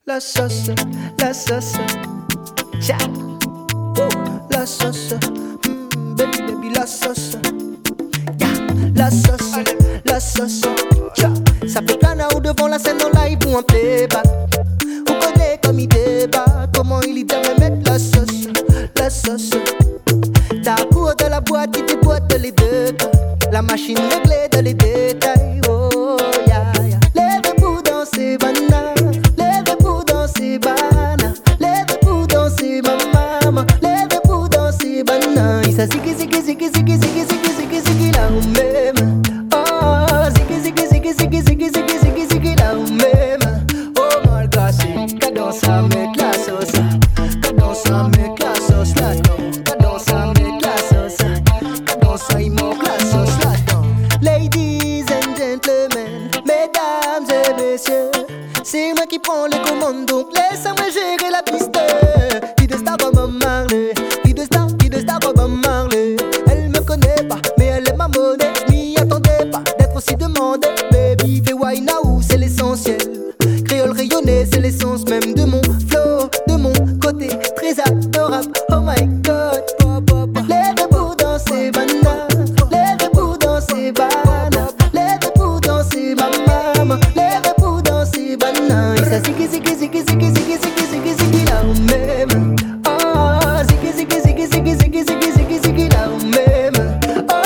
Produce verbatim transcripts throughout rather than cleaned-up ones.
La sauce, la sauce, cha. Ouh, la sauce, mm, baby baby la sauce, yeah. La sauce, la sauce, cha. Ça fait canard devant la scène en live ou en playback. Vous connaissez comme il débat, comment il y me mettre la sauce, la sauce. T'as cours de la boîte qui déboîte les deux temps. La machine réglée dans les détails, oh yeah, yeah. Lève pour danser, banana. Lève pour danser, banana. Lève pour danser, ma maman. Lève pour danser, banana. Il s'est ziggy, ziggy, ziggy, ziggy, ziggy, ziggy, ziggy, ziggy, là où même. Oh, ziggy, ziggy, ziggy, ziggy, ziggy, ziggy, ziggy, ziggy, là où même. Oh my gosh, cadence ça met la sauce. Cadence ça met la sauce là-dedans. Cadence ça met la sauce. Cadence ça il manque la sauce là-dedans. Ladies and gentlemen, mesdames et messieurs, c'est moi qui prends les commandes, donc laisse-moi gérer la piste. Fille de star comme Bob Marley, fille de star, fille de star comme Bob Marley. Elle me connaît pas, mais elle est ma monnaie. Je m'y attendais pas d'être aussi demandée. Baby, fais why now, c'est l'essentiel. Créole rayonné, c'est l'essence même de mon flow, de mon côté très adorable. Oh my god, lève pour danser, banana. Lève pour danser, banana. Lève pour danser, ma maman. Lève pour danser, banana. Et ça ziggy, ziggy, ziggy, ziggy, ziggy, ziggy, ziggy, ziggy, là où même. Oh, ziggy, ziggy, ziggy, ziggy, ziggy, ziggy, ziggy, ziggy, là où même.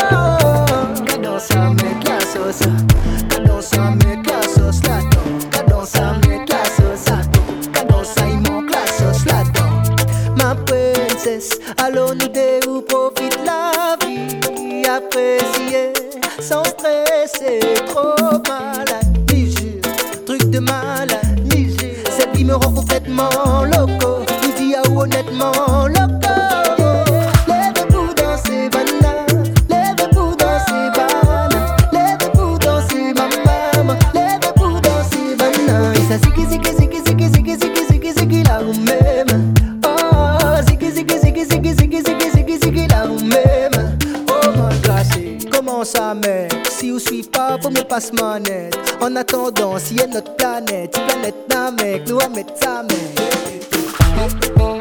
Oh, cadence à mettre la sauce. Cadence à mettre la sauce là-dedans. Cadence à mettre la sauce là-dedans. Cadence à y manque la sauce là-dedans. Ma princesse, allons nous deux ou profite la vie. Apprécier sans stresser, trop malade. Niger, truc de malade. Niger, celle qui me rend complètement loco. Nous dis à honnêtement loco. Lève pour danser, banana. Lève pour danser, banana. Lève pour danser, ma maman. Lève pour danser, banana. Et ça ziggy, ziggy, ziggy, ziggy, ziggy, ziggy, ziggy, ziggy, là où même. Oh, ziggy, ziggy, ziggy, ziggy, ziggy, ziggy, ziggy, ziggy, là où même. Oh my gosh, comment ça mec? Si vous suivez pas, faut me passe manette. En attendant, si y a notre planète, si planète n'a mec, nous à mettre ça mec.